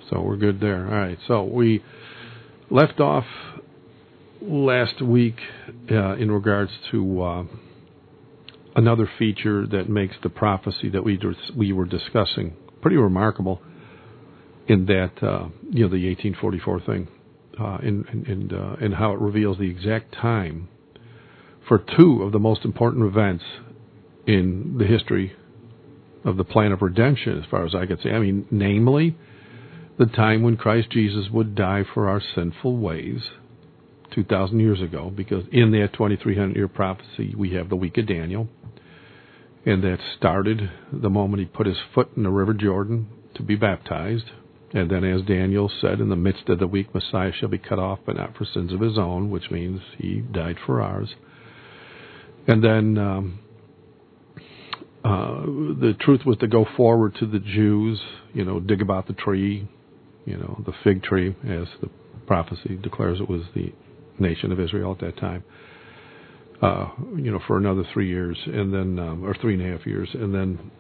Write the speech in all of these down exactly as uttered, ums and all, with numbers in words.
So we're good there. All right. So we left off last week uh, in regards to uh, another feature that makes the prophecy that we we were discussing pretty remarkable. In that, uh, you know, the eighteen forty-four thing, uh, and and uh, and how it reveals the exact time for two of the most important events in the history of the plan of redemption, as far as I could say. I mean, namely, the time when Christ Jesus would die for our sinful ways two thousand years ago, because in that twenty-three hundred year prophecy, we have the week of Daniel, and that started the moment he put his foot in the River Jordan to be baptized. And then, as Daniel said, in the midst of the week, Messiah shall be cut off, but not for sins of his own, which means he died for ours. And then um, uh, the truth was to go forward to the Jews, you know, dig about the tree, you know, the fig tree, as the prophecy declares it was the nation of Israel at that time, uh, you know, for another three years, and then, um, or three and a half years, and then,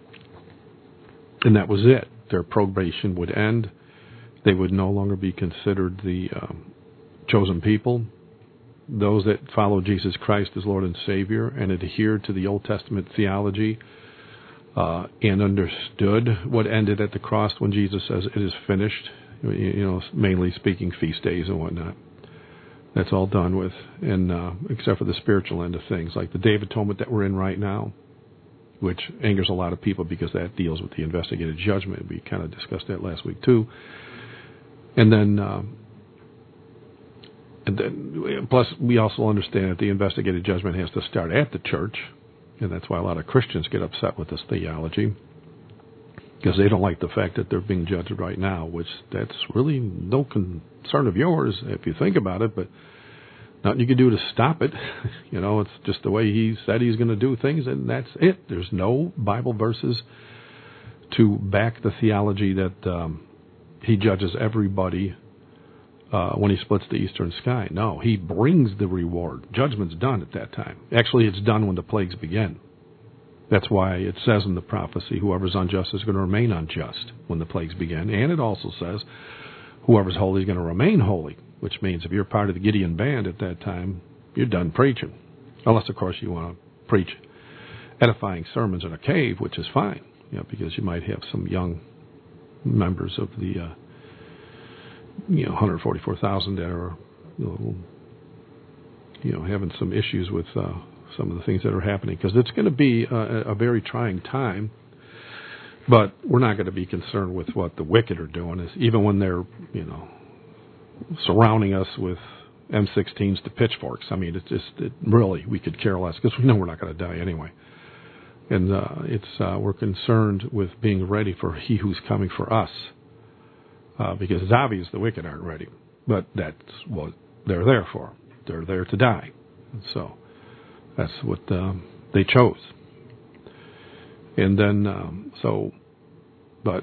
and that was it. Their probation would end. They would no longer be considered the um, chosen people. Those that follow Jesus Christ as Lord and Savior and adhered to the Old Testament theology uh, and understood what ended at the cross when Jesus says it is finished, you know, mainly speaking feast days and whatnot. That's all done with, and uh, except for the spiritual end of things, like the Day of Atonement that we're in right now, which angers a lot of people because that deals with the investigated judgment. We kind of discussed that last week too. And then, um, and then, plus we also understand that the investigated judgment has to start at the church, and that's why a lot of Christians get upset with this theology, because they don't like the fact that they're being judged right now, which that's really no concern of yours if you think about it, but nothing you can do to stop it. You know, it's just the way he said he's going to do things, and that's it. There's no Bible verses to back the theology that um, he judges everybody uh, when he splits the eastern sky. No, he brings the reward. Judgment's done at that time. Actually, it's done when the plagues begin. That's why it says in the prophecy, whoever's unjust is going to remain unjust when the plagues begin. And it also says, whoever's holy is going to remain holy, which means if you're part of the Gideon band at that time, you're done preaching. Unless, of course, you want to preach edifying sermons in a cave, which is fine, you know, because you might have some young members of the, uh, you know, one hundred forty-four thousand that are, you know, you know, having some issues with uh, some of the things that are happening, because it's going to be a, a very trying time. But we're not going to be concerned with what the wicked are doing, is even when they're, you know, surrounding us with M sixteens to pitchforks. I mean, it's just it really, we could care less, because we know we're not going to die anyway. And uh, it's uh, we're concerned with being ready for he who's coming for us, uh, because it's obvious the wicked aren't ready. But that's what they're there for. They're there to die. And so that's what um, they chose. And then, um, so, but,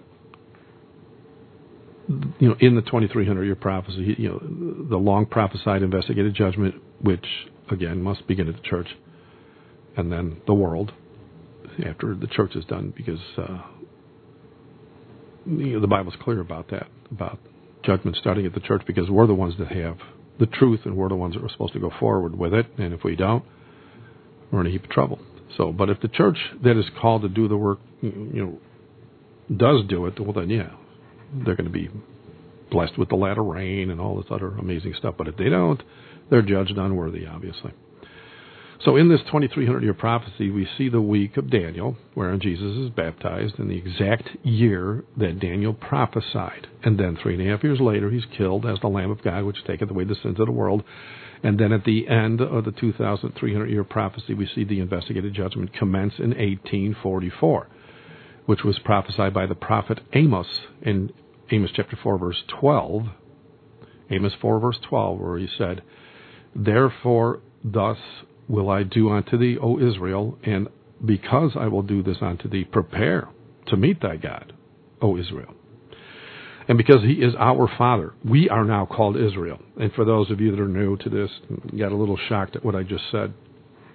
you know, in the twenty-three hundred year prophecy, you know, the long prophesied investigated judgment, which, again, must begin at the church, and then the world, after the church is done, because uh, you know, the Bible's clear about that, about judgment starting at the church, because we're the ones that have the truth, and we're the ones that are supposed to go forward with it, and if we don't, we're in a heap of trouble. So, but if the church that is called to do the work, you know, does do it, well then, yeah, they're going to be blessed with the latter rain and all this other amazing stuff. But if they don't, they're judged unworthy, obviously. So in this twenty-three hundred year prophecy, we see the week of Daniel, wherein Jesus is baptized in the exact year that Daniel prophesied. And then three and a half years later, he's killed as the Lamb of God, which taketh away the sins of the world. And then at the end of the two thousand three hundred year prophecy, we see the investigated judgment commence in eighteen forty-four, which was prophesied by the prophet Amos in Amos chapter four, verse twelve. Amos four, verse twelve, where he said, "Therefore thus will I do unto thee, O Israel, and because I will do this unto thee, prepare to meet thy God, O Israel." And because he is our Father, we are now called Israel. And for those of you that are new to this, got a little shocked at what I just said,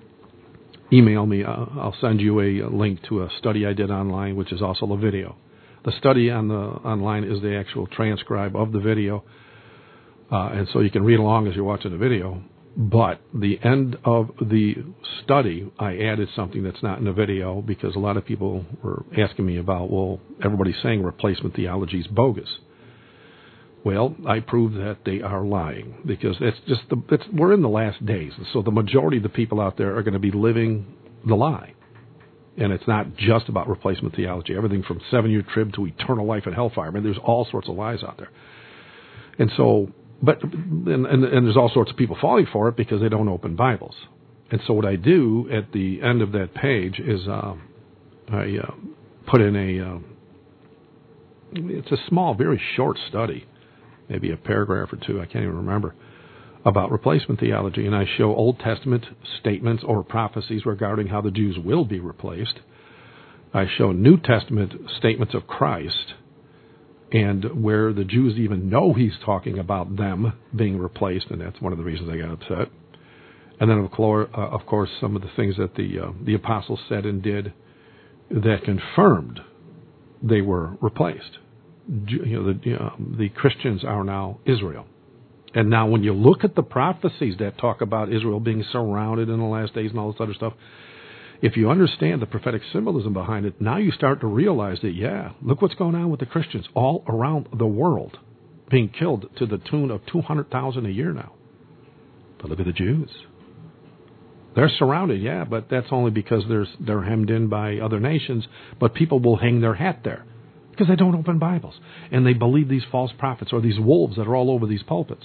email me. I'll send you a link to a study I did online, which is also a video The study on the online is the actual transcribe of the video, uh, and so you can read along as you're watching the video. But the end of the study, I added something that's not in the video because a lot of people were asking me about, well, everybody's saying replacement theology is bogus. Well, I proved that they are lying because it's just the, it's, we're in the last days, so the majority of the people out there are going to be living the lie. And it's not just about replacement theology. Everything from seven-year trib to eternal life and hellfire. I mean, there's all sorts of lies out there. And so... But and, and, and there's all sorts of people falling for it because they don't open Bibles. And so what I do at the end of that page is uh, I uh, put in a, uh, it's a small, very short study, maybe a paragraph or two, I can't even remember, about replacement theology. And I show Old Testament statements or prophecies regarding how the Jews will be replaced. I show New Testament statements of Christ, and where the Jews even know he's talking about them being replaced, and that's one of the reasons I got upset. And then, of course, uh, of course some of the things that the uh, the apostles said and did that confirmed they were replaced. You know, the, you know, the Christians are now Israel. And now when you look at the prophecies that talk about Israel being surrounded in the last days and all this other stuff, if you understand the prophetic symbolism behind it, now you start to realize that, yeah, look what's going on with the Christians all around the world being killed to the tune of two hundred thousand a year now. But look at the Jews. They're surrounded, yeah, but that's only because there's, they're hemmed in by other nations, but people will hang their hat there because they don't open Bibles, and they believe these false prophets or these wolves that are all over these pulpits.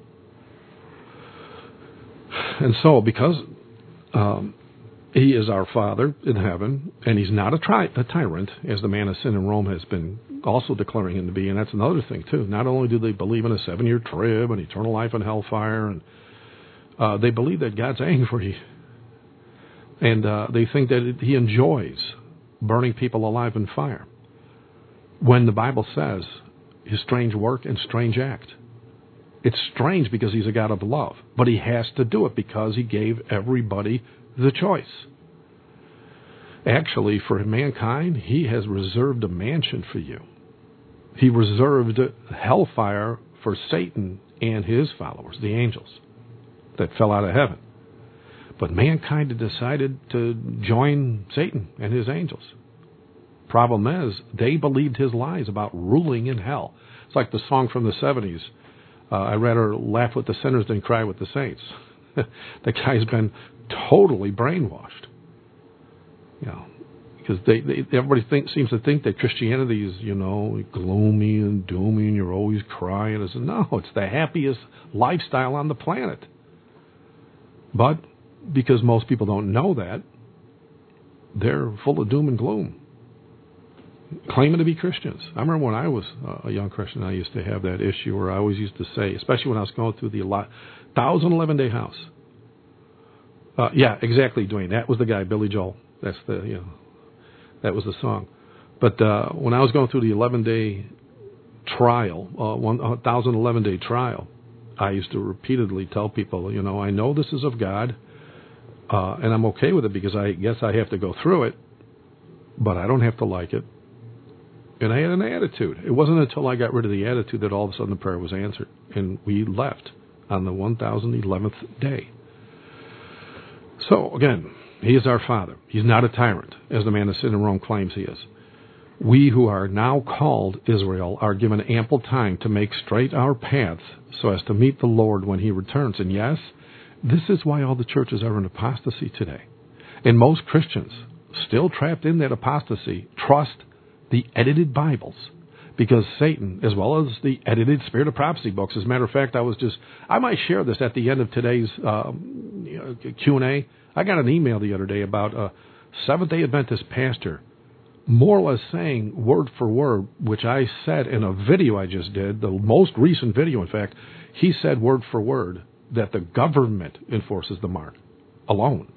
And so, because... Um, He is our Father in heaven, and he's not a, tri- a tyrant, as the man of sin in Rome has been also declaring him to be. And that's another thing, too. Not only do they believe in a seven-year trib and eternal life and hellfire, and uh, they believe that God's angry. And uh, they think that it, he enjoys burning people alive in fire. When the Bible says his strange work and strange act. It's strange because he's a God of love, but he has to do it because he gave everybody the choice. Actually, for mankind, he has reserved a mansion for you. He reserved hellfire for Satan and his followers, the angels, that fell out of heaven. But mankind had decided to join Satan and his angels. Problem is, they believed his lies about ruling in hell. It's like the song from the seventies. Uh, I'd rather laugh with the sinners than cry with the saints. The guy's been totally brainwashed. You know, because they, they everybody think, seems to think that Christianity is, you know, gloomy and doomy and you're always crying. I said, no, it's the happiest lifestyle on the planet. But because most people don't know that, they're full of doom and gloom, claiming to be Christians. I remember when I was a young Christian, I used to have that issue where I always used to say, especially when I was going through the one thousand eleven day house. Uh, yeah, exactly, Dwayne. That was the guy, Billy Joel. That's the, you know, that was the song. But uh, when I was going through the eleven-day trial, uh, one thousand eleven-day trial, I used to repeatedly tell people, you know, I know this is of God, uh, and I'm okay with it because I guess I have to go through it, but I don't have to like it. And I had an attitude. It wasn't until I got rid of the attitude that all of a sudden the prayer was answered, and we left on the one thousand eleventh day. So, again, he is our Father. He's not a tyrant, as the man of sin in Rome claims he is. We who are now called Israel are given ample time to make straight our paths so as to meet the Lord when he returns. And yes, this is why all the churches are in apostasy today. And most Christians, still trapped in that apostasy, trust the edited Bibles, because Satan, as well as the edited Spirit of Prophecy books. As a matter of fact, I was just, I might share this at the end of today's um, you know, Q and A. I got an email the other day about a Seventh-day Adventist pastor more or less saying word for word, which I said in a video I just did, the most recent video, in fact, he said word for word that the government enforces the mark alone,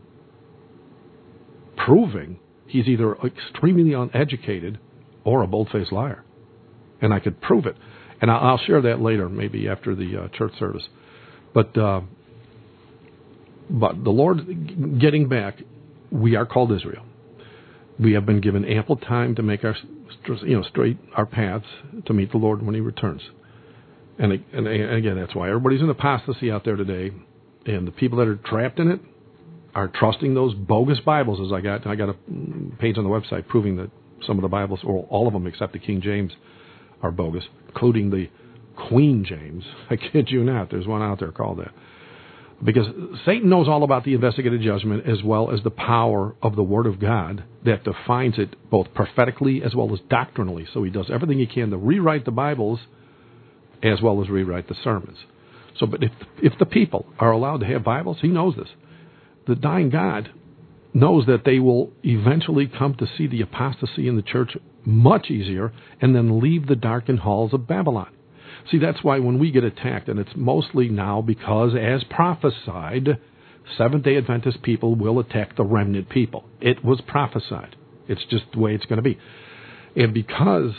proving he's either extremely uneducated or a bold-faced liar. And I could prove it. And I'll share that later, maybe after the uh, church service. But uh, but the Lord, getting back, we are called Israel. We have been given ample time to make our, you know, straight our paths to meet the Lord when He returns. And, and again, that's why everybody's in apostasy out there today, and the people that are trapped in it are trusting those bogus Bibles. As I got, I got a page on the website proving that some of the Bibles, or all of them except the King James, are bogus, including the Queen James. I kid you not. There's one out there called that. Because Satan knows all about the investigative judgment as well as the power of the Word of God that defines it both prophetically as well as doctrinally. So he does everything he can to rewrite the Bibles as well as rewrite the sermons. So, but if if the people are allowed to have Bibles, he knows this. The dying God knows that they will eventually come to see the apostasy in the church much easier and then leave the darkened halls of Babylon. See, that's why when we get attacked, and it's mostly now because, as prophesied, Seventh-day Adventist people will attack the remnant people. It was prophesied. It's just the way it's going to be. And because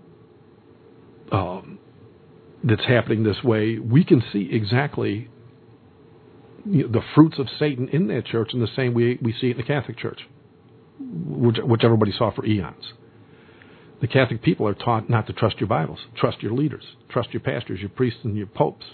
um, it's happening this way, we can see exactly you know, the fruits of Satan in that church in the same way we see it in the Catholic Church, which, which everybody saw for eons. The Catholic people are taught not to trust your Bibles, trust your leaders, trust your pastors, your priests, and your popes,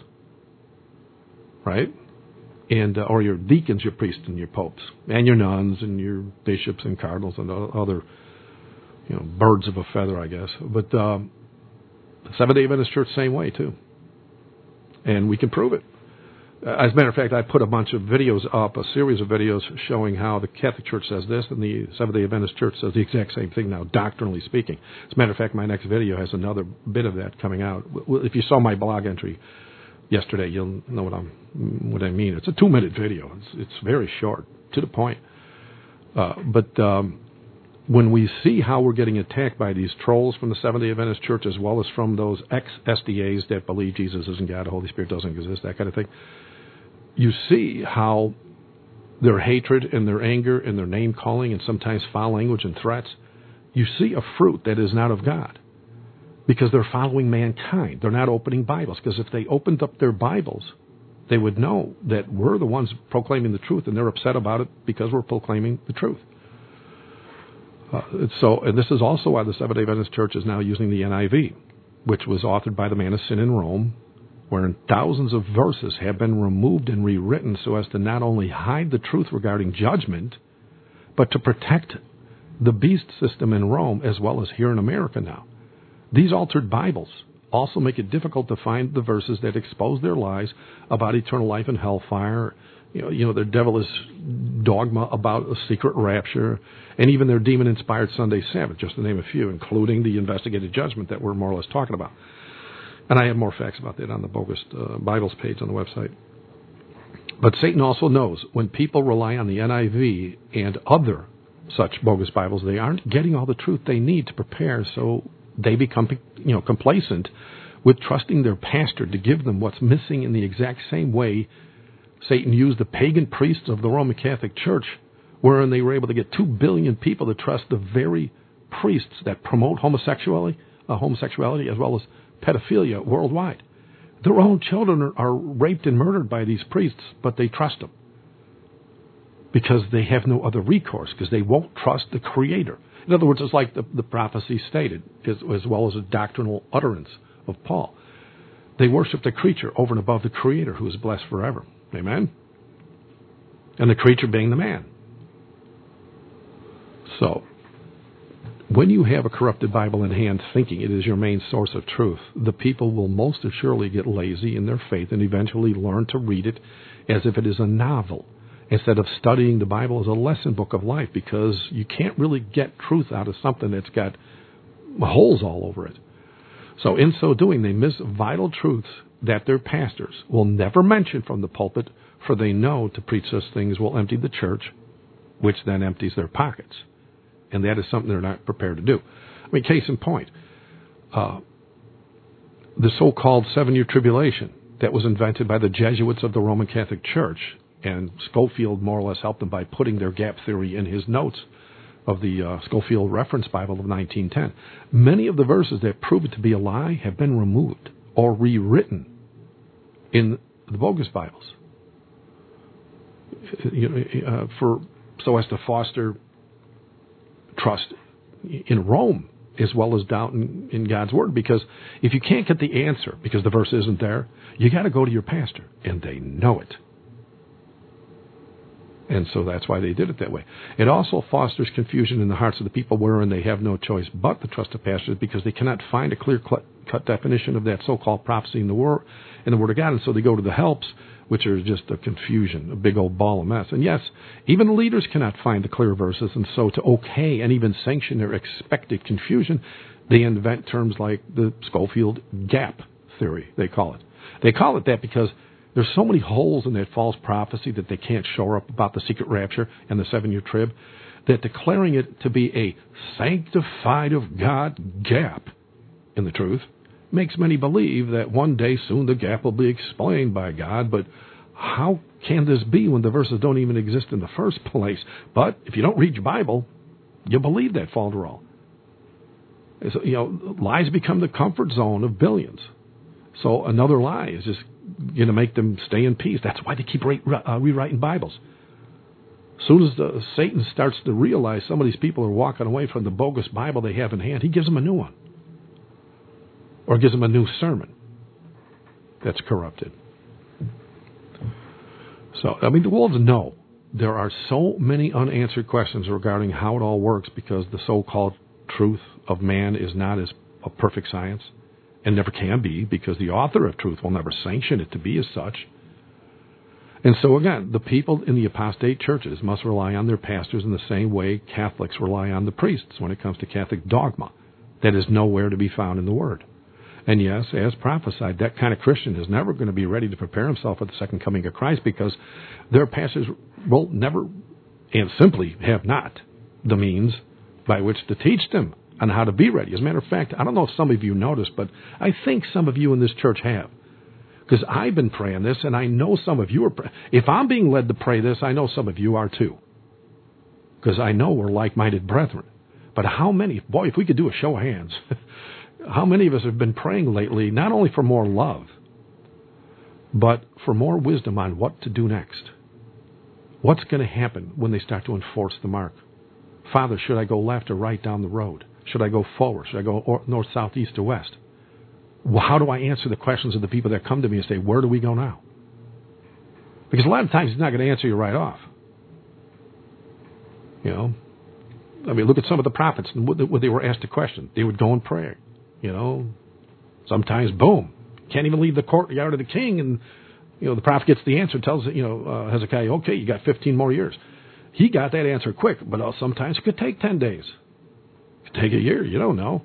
right? And uh, or your deacons, your priests, and your popes, and your nuns, and your bishops and cardinals, and other, you know, birds of a feather, I guess. But um, the Seventh-day Adventist Church, same way too, and we can prove it. As a matter of fact, I put a bunch of videos up, a series of videos showing how the Catholic Church says this and the Seventh-day Adventist Church says the exact same thing now, doctrinally speaking. As a matter of fact, my next video has another bit of that coming out. If you saw my blog entry yesterday, you'll know what I'm what I mean. It's a two-minute video. It's it's very short, to the point. Uh, but um, when we see how we're getting attacked by these trolls from the Seventh-day Adventist Church as well as from those ex-S D As that believe Jesus isn't God, the Holy Spirit doesn't exist, that kind of thing, you see how their hatred and their anger and their name-calling and sometimes foul language and threats, you see a fruit that is not of God because they're following mankind. They're not opening Bibles, because if they opened up their Bibles, they would know that we're the ones proclaiming the truth, and they're upset about it because we're proclaiming the truth. Uh, so, and this is also why the Seventh-day Adventist Church is now using the N I V, which was authored by the man of sin in Rome, wherein thousands of verses have been removed and rewritten so as to not only hide the truth regarding judgment, but to protect the beast system in Rome as well as here in America now. These altered Bibles also make it difficult to find the verses that expose their lies about eternal life and hellfire, you know, you know their devilish dogma about a secret rapture, and even their demon-inspired Sunday Sabbath, just to name a few, including the investigative judgment that we're more or less talking about. And I have more facts about that on the Bogus uh, Bibles page on the website. But Satan also knows when people rely on the N I V and other such bogus Bibles, they aren't getting all the truth they need to prepare, so they become, you know, complacent with trusting their pastor to give them what's missing in the exact same way Satan used the pagan priests of the Roman Catholic Church, wherein they were able to get two billion people to trust the very priests that promote homosexuality, uh, homosexuality as well as pedophilia worldwide. Their own children are, are raped and murdered by these priests, but they trust them because they have no other recourse, because they won't trust the Creator. In other words, it's like the, the prophecy stated, as, as well as a doctrinal utterance of Paul. They worship the creature over and above the Creator, who is blessed forever. Amen? And the creature being the man. So, when you have a corrupted Bible in hand thinking it is your main source of truth, the people will most assuredly get lazy in their faith and eventually learn to read it as if it is a novel, instead of studying the Bible as a lesson book of life, because you can't really get truth out of something that's got holes all over it. So in so doing, they miss vital truths that their pastors will never mention from the pulpit, for they know to preach such things will empty the church, which then empties their pockets. And that is something they're not prepared to do. I mean, case in point, uh, the so-called seven-year tribulation that was invented by the Jesuits of the Roman Catholic Church, and Scofield more or less helped them by putting their gap theory in his notes of the uh, Scofield Reference Bible of nineteen ten. Many of the verses that prove it to be a lie have been removed or rewritten in the bogus Bibles, you know, uh, for so as to foster trust in Rome as well as doubt in, in God's Word. Because if you can't get the answer because the verse isn't there, you got to go to your pastor, and they know it. And so that's why they did it that way. It also fosters confusion in the hearts of the people wherein they have no choice but to trust the pastors because they cannot find a clear-cut definition of that so-called prophecy in the Word, in the Word of God. And so they go to the helps, which are just a confusion, a big old ball of mess. And yes, even leaders cannot find the clear verses, and so to okay and even sanction their expected confusion, they invent terms like the Schofield gap theory, they call it. They call it that because there's so many holes in that false prophecy that they can't shore up about the secret rapture and the seven-year trib, that declaring it to be a sanctified of God gap in the truth makes many believe that one day soon the gap will be explained by God. But how can this be when the verses don't even exist in the first place? But if you don't read your Bible, you believe that falderall. So, you know, lies become the comfort zone of billions. So another lie is just going to make them stay in peace. That's why they keep re- uh, rewriting Bibles. As soon as the, Satan starts to realize some of these people are walking away from the bogus Bible they have in hand, he gives them a new one. Or gives them a new sermon that's corrupted. So, I mean, the wolves know there are so many unanswered questions regarding how it all works because the so-called truth of man is not as a perfect science. And never can be, because the author of truth will never sanction it to be as such. And so again, the people in the apostate churches must rely on their pastors in the same way Catholics rely on the priests when it comes to Catholic dogma that is nowhere to be found in the Word. And yes, as prophesied, that kind of Christian is never going to be ready to prepare himself for the second coming of Christ because their pastors will never and simply have not the means by which to teach them on how to be ready. As a matter of fact, I don't know if some of you noticed, but I think some of you in this church have. Because I've been praying this, and I know some of you are praying. If I'm being led to pray this, I know some of you are too. Because I know we're like-minded brethren. But how many, boy, if we could do a show of hands, how many of us have been praying lately, not only for more love, but for more wisdom on what to do next? What's going to happen when they start to enforce the mark? Father, should I go left or right down the road? Should I go forward? Should I go north, south, east, or west? Well, how do I answer the questions of the people that come to me and say, where do we go now? Because a lot of times he's not going to answer you right off. You know? I mean, look at some of the prophets. When they were asked a question, they would go and pray. You know? Sometimes, boom. Can't even leave the courtyard of the king, and you know the prophet gets the answer, tells you know uh, Hezekiah, okay, you got fifteen more years. He got that answer quick, but uh, sometimes it could take ten days. Take a year, you don't know.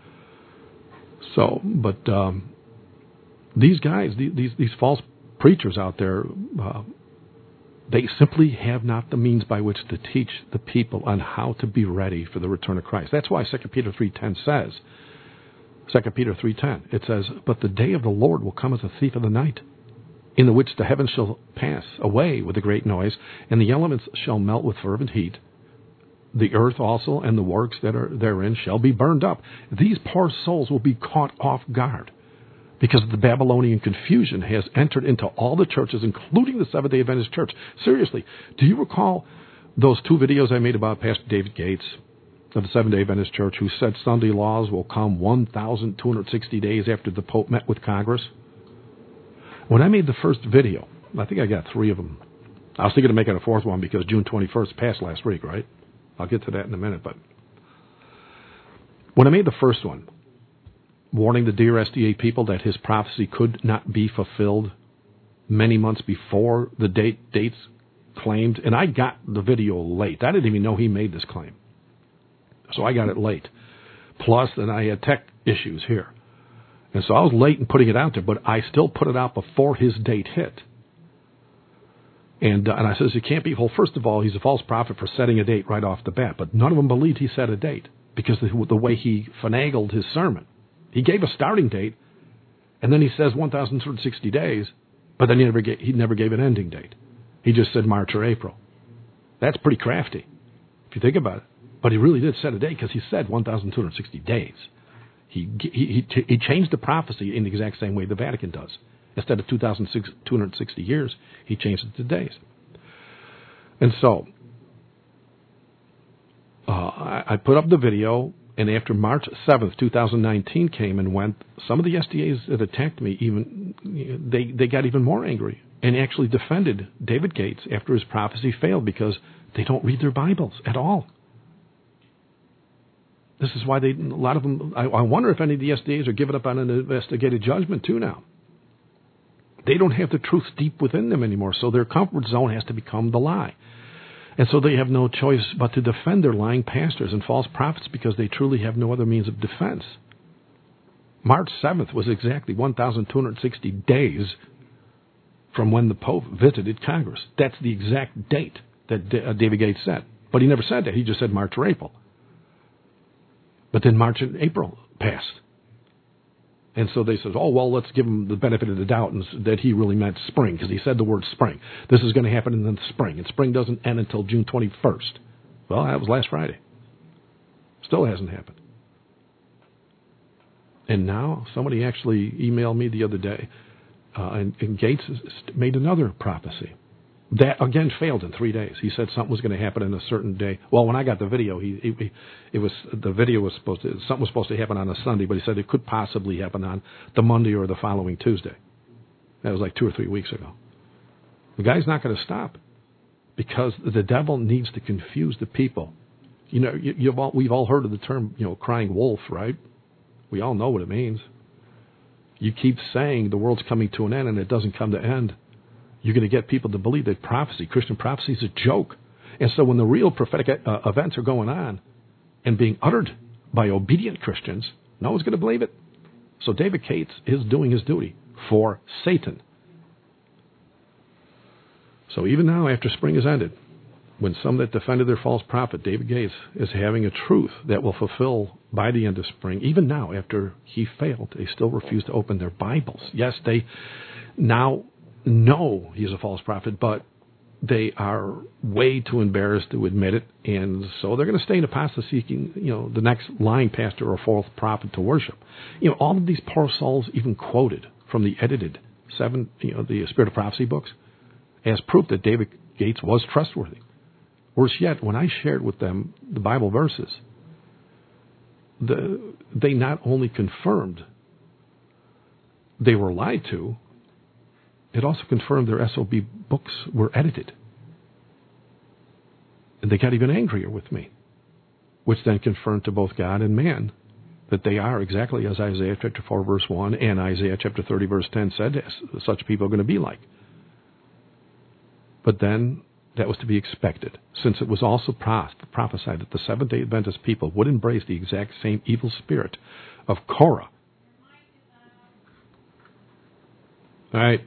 So, but um, these guys, these these false preachers out there, uh, they simply have not the means by which to teach the people on how to be ready for the return of Christ. That's why Second Peter three ten says, Second Peter three ten, it says, but the day of the Lord will come as a thief of the night, in the which the heavens shall pass away with a great noise, and the elements shall melt with fervent heat. The earth also and the works that are therein shall be burned up. These poor souls will be caught off guard because the Babylonian confusion has entered into all the churches, including the Seventh-day Adventist Church. Seriously, do you recall those two videos I made about Pastor David Gates of the Seventh-day Adventist Church, who said Sunday laws will come one thousand two hundred sixty days after the Pope met with Congress? When I made the first video, I think I got three of them. I was thinking of making a fourth one because June twenty-first passed last week, right? I'll get to that in a minute, but when I made the first one, warning the Dear S D A people that his prophecy could not be fulfilled many months before the date dates claimed, and I got the video late. I didn't even know he made this claim. So I got it late. Plus, then I had tech issues here. And so I was late in putting it out there, but I still put it out before his date hit. And uh, and I says, it can't be. Well, first of all, he's a false prophet for setting a date right off the bat. But none of them believed he set a date because the, the way he finagled his sermon. He gave a starting date, and then he says one thousand two hundred sixty days, but then he never, gave, he never gave an ending date. He just said March or April. That's pretty crafty, if you think about it. But he really did set a date because he said one thousand two hundred sixty days. He, he, he, he changed the prophecy in the exact same way the Vatican does. Instead of two thousand two hundred sixty years, he changed it to days. And so, Uh, I, I put up the video, and after March seventh, twenty nineteen came and went, some of the S D As that attacked me, even they, they got even more angry and actually defended David Gates after his prophecy failed because they don't read their Bibles at all. This is why they, a lot of them, I, I wonder if any of the S D As are giving up on an investigative judgment too now. They don't have the truth deep within them anymore, so their comfort zone has to become the lie. And so they have no choice but to defend their lying pastors and false prophets because they truly have no other means of defense. March seventh was exactly one thousand two hundred sixty days from when the Pope visited Congress. That's the exact date that David Gates said. But he never said that. He just said March or April. But then March and April passed. And so they said, oh, well, let's give him the benefit of the doubt and that he really meant spring because he said the word spring. This is going to happen in the spring, and spring doesn't end until June twenty-first. Well, that was last Friday. Still hasn't happened. And now somebody actually emailed me the other day, uh, and, and Gates made another prophecy. That, again, failed in three days. He said something was going to happen in a certain day. Well, when I got the video, he, he it was the video was supposed to, something was supposed to happen on a Sunday, but he said it could possibly happen on the Monday or the following Tuesday. That was like two or three weeks ago. The guy's not going to stop because the devil needs to confuse the people. You know, you, you've all, we've all heard of the term, you know, crying wolf, right? We all know what it means. You keep saying the world's coming to an end and it doesn't come to end. You're going to get people to believe that prophecy, Christian prophecy, is a joke. And so when the real prophetic uh, events are going on and being uttered by obedient Christians, no one's going to believe it. So David Gates is doing his duty for Satan. So even now, after spring has ended, when some that defended their false prophet, David Gates, is having a truth that will fulfill by the end of spring, even now, after he failed, they still refuse to open their Bibles. Yes, they now know he's a false prophet, but they are way too embarrassed to admit it, and so they're going to stay in apostasy, seeking, you know, the next lying pastor or false prophet to worship. You know, all of these poor souls even quoted from the edited seven, you know, the Spirit of Prophecy books as proof that David Gates was trustworthy. Worse yet, when I shared with them the Bible verses, the, they not only confirmed they were lied to, it also confirmed their S O B books were edited. And they got even angrier with me, which then confirmed to both God and man that they are exactly as Isaiah chapter four, verse one, and Isaiah chapter thirty, verse ten said such people are going to be like. But then that was to be expected, since it was also prophesied that the Seventh-day Adventist people would embrace the exact same evil spirit of Korah. All right.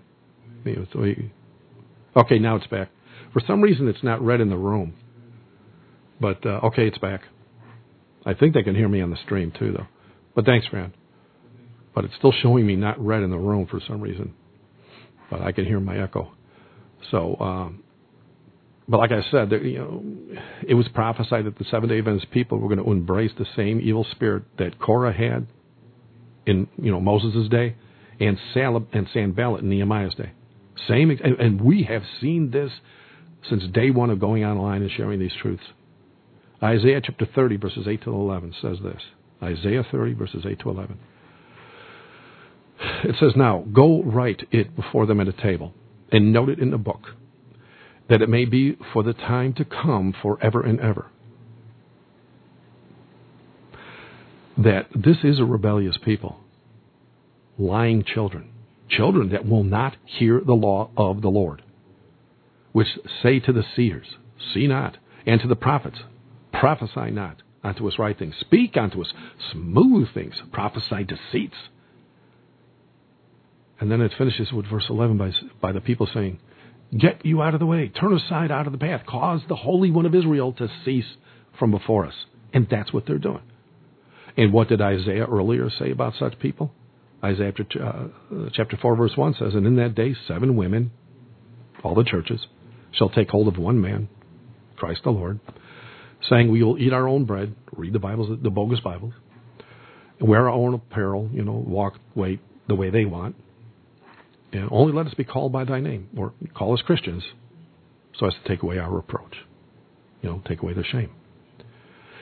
Okay, now it's back. For some reason, it's not red in the room. But, uh, okay, it's back. I think they can hear me on the stream, too, though. But thanks, Fran. But it's still showing me not red in the room for some reason. But I can hear my echo. So, um, but like I said, there, you know, it was prophesied that the Seventh-day Adventist people were going to embrace the same evil spirit that Korah had in, you know, Moses' day and Salab and Sanballat in Nehemiah's day. Same, and, and we have seen this since day one of going online and sharing these truths. Isaiah chapter thirty, verses eight to eleven says this. Isaiah thirty, verses eight to eleven. It says, now, go write it before them at a table, and note it in the book, that it may be for the time to come forever and ever. That this is a rebellious people, lying children, children that will not hear the law of the Lord, which say to the seers, see not, and to the prophets, prophesy not unto us right things, speak unto us smooth things, prophesy deceits. And then it finishes with verse eleven by, by the people saying, get you out of the way, turn aside out of the path, cause the Holy One of Israel to cease from before us. And that's what they're doing. And what did Isaiah earlier say about such people? Isaiah uh, chapter four, verse one says, and in that day seven women, all the churches, shall take hold of one man, Christ the Lord, saying, we will eat our own bread, read the Bibles, the bogus Bibles, wear our own apparel, you know, walk, wait the way they want, and only let us be called by thy name, or call us Christians, so as to take away our reproach, you know, take away their shame.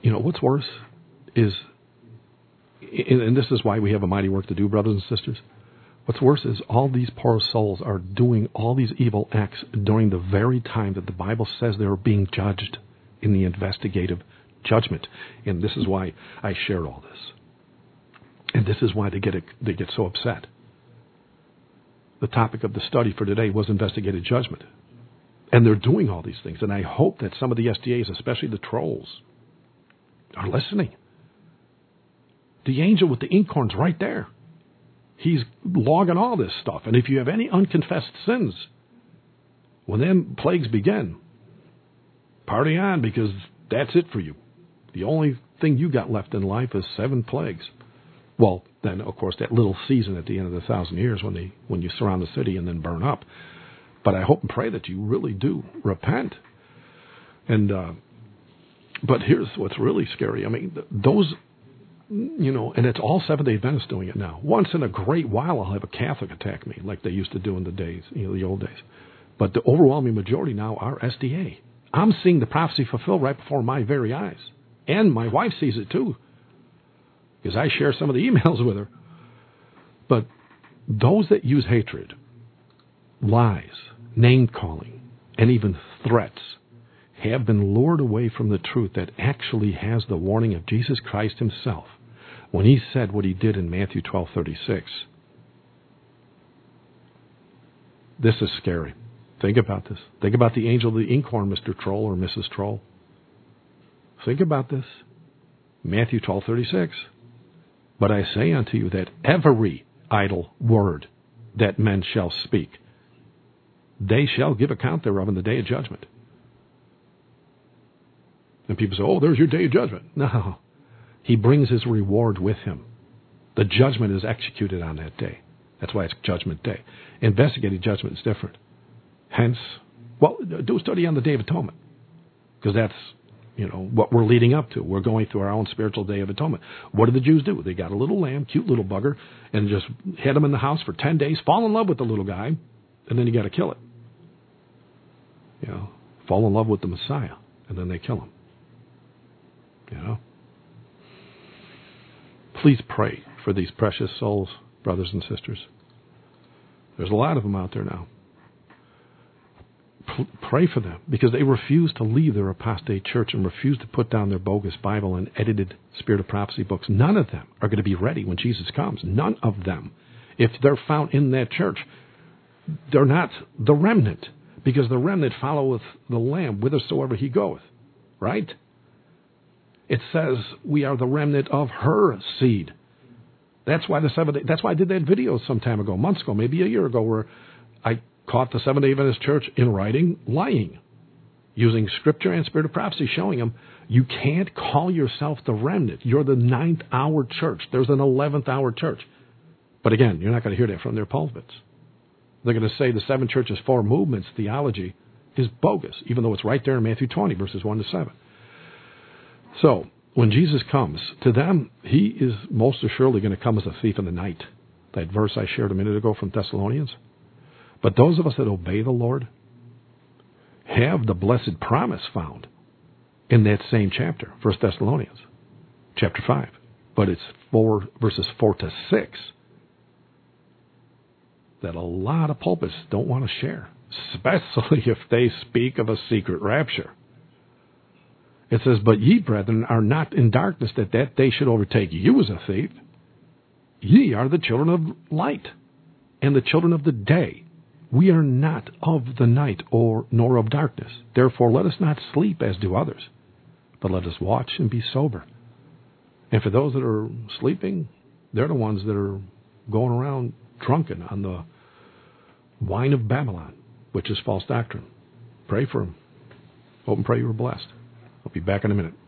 you know, what's worse is, and this is why we have a mighty work to do, brothers and sisters. What's worse is all these poor souls are doing all these evil acts during the very time that the Bible says they're being judged in the investigative judgment. And this is why I share all this. And this is why they get they get so upset. The topic of the study for today was investigative judgment. And they're doing all these things. And I hope that some of the S D As, especially the trolls, are listening. The angel with the inkhorn's right there. He's logging all this stuff. And if you have any unconfessed sins, when them plagues begin, party on, because that's it for you. The only thing you got left in life is seven plagues. Well, then, of course, that little season at the end of the thousand years when they when you surround the city and then burn up. But I hope and pray that you really do repent. And uh, but here's what's really scary. I mean, those, you know, and it's all Seventh-day Adventists doing it now. Once in a great while, I'll have a Catholic attack me like they used to do in the days, you know, the old days. But the overwhelming majority now are S D A. I'm seeing the prophecy fulfilled right before my very eyes. And my wife sees it too, because I share some of the emails with her. But those that use hatred, lies, name-calling, and even threats have been lured away from the truth that actually has the warning of Jesus Christ himself when he said what he did in Matthew twelve thirty-six. This is scary. Think about this. Think about the angel of the inkhorn, Mister Troll or Missus Troll. Think about this. Matthew twelve thirty-six. But I say unto you that every idle word that men shall speak, they shall give account thereof in the day of judgment. And people say, oh, there's your day of judgment. No. He brings his reward with him. The judgment is executed on that day. That's why it's judgment day. Investigative judgment is different. Hence, well, do a study on the Day of Atonement, because that's, you know, what we're leading up to. We're going through our own spiritual Day of Atonement. What did the Jews do? They got a little lamb, cute little bugger, and just had him in the house for ten days, fall in love with the little guy, and then you got to kill it. You know, fall in love with the Messiah, and then they kill him. You know? Please pray for these precious souls, brothers and sisters. There's a lot of them out there now. P- pray for them, because they refuse to leave their apostate church and refuse to put down their bogus Bible and edited Spirit of Prophecy books. None of them are going to be ready when Jesus comes. None of them. If they're found in that church, they're not the remnant, because the remnant followeth the Lamb whithersoever he goeth. Right? It says we are the remnant of her seed. That's why the seven. That's why I did that video some time ago, months ago, maybe a year ago, where I caught the Seventh-day Adventist Church in writing lying, using Scripture and Spirit of Prophecy, showing them you can't call yourself the remnant. You're the ninth hour church. There's an eleventh hour church. But again, you're not going to hear that from their pulpits. They're going to say the seven churches, four movements theology is bogus, even though it's right there in Matthew twenty, verses one to seven. So, when Jesus comes, to them, he is most assuredly going to come as a thief in the night. That verse I shared a minute ago from Thessalonians. But those of us that obey the Lord have the blessed promise found in that same chapter, First Thessalonians, chapter five. But it's four verses four to six that a lot of pulpits don't want to share, especially if they speak of a secret rapture. It says, but ye, brethren, are not in darkness, that that day should overtake you as a thief. Ye are the children of light, and the children of the day. We are not of the night, or nor of darkness. Therefore let us not sleep as do others, but let us watch and be sober. And for those that are sleeping, they're the ones that are going around drunken on the wine of Babylon, which is false doctrine. Pray for them. Hope and pray you are blessed. I'll be back in a minute.